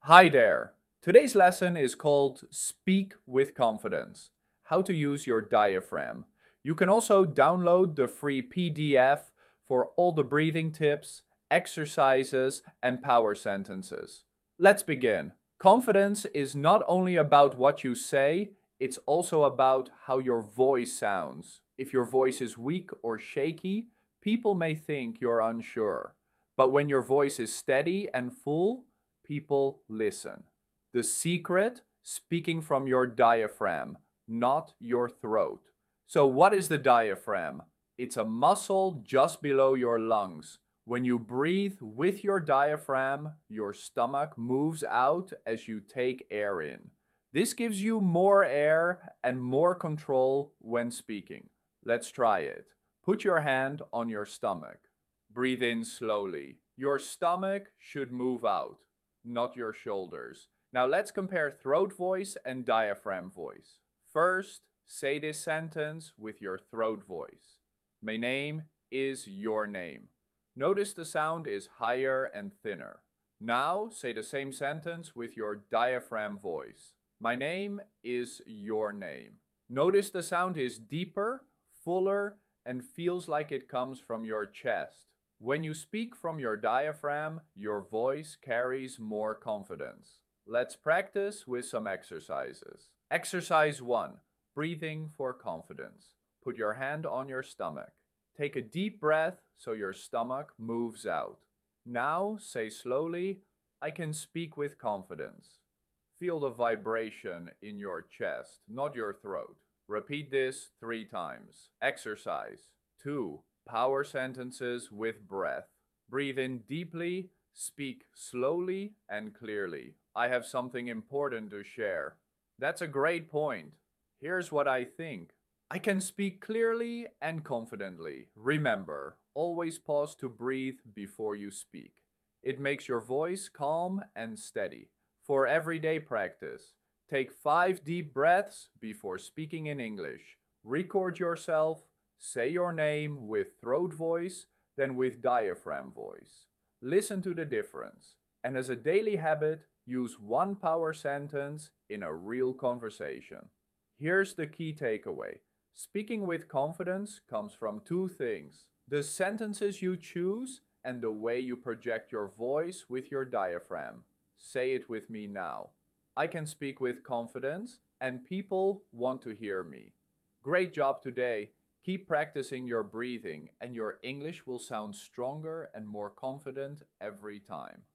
Hi there. Today's lesson is called Speak with Confidence, how to use your diaphragm. You can also download the free PDF for all the breathing tips, exercises, and power sentences. Let's begin. Confidence is not only about what you say, it's also about how your voice sounds. If your voice is weak or shaky, people may think you're unsure. But when your voice is steady and full, people listen. The secret, speaking from your diaphragm, not your throat. So, what is the diaphragm? It's a muscle just below your lungs. When you breathe with your diaphragm, your stomach moves out as you take air in. This gives you more air and more control when speaking. Let's try it. Put your hand on your stomach. Breathe in slowly. Your stomach should move out, not your shoulders. Now let's compare throat voice and diaphragm voice. First, say this sentence with your throat voice. My name is your name. Notice the sound is higher and thinner. Now say the same sentence with your diaphragm voice. My name is your name. Notice the sound is deeper, fuller, and feels like it comes from your chest. When you speak from your diaphragm, your voice carries more confidence. Let's practice with some exercises. Exercise 1. Breathing for confidence. Put your hand on your stomach. Take a deep breath so your stomach moves out. Now say slowly, I can speak with confidence. Feel the vibration in your chest, not your throat. Repeat this 3 times. Exercise 2. Power sentences with breath. Breathe in deeply, speak slowly and clearly. I have something important to share. That's a great point. Here's what I think. I can speak clearly and confidently. Remember, always pause to breathe before you speak. It makes your voice calm and steady. For everyday practice, take 5 deep breaths before speaking in English. Record yourself. Say your name with throat voice, then with diaphragm voice. Listen to the difference. And as a daily habit, use one power sentence in a real conversation. Here's the key takeaway. Speaking with confidence comes from 2 things: the sentences you choose and the way you project your voice with your diaphragm. Say it with me now. I can speak with confidence, and people want to hear me. Great job today. Keep practicing your breathing, and your English will sound stronger and more confident every time.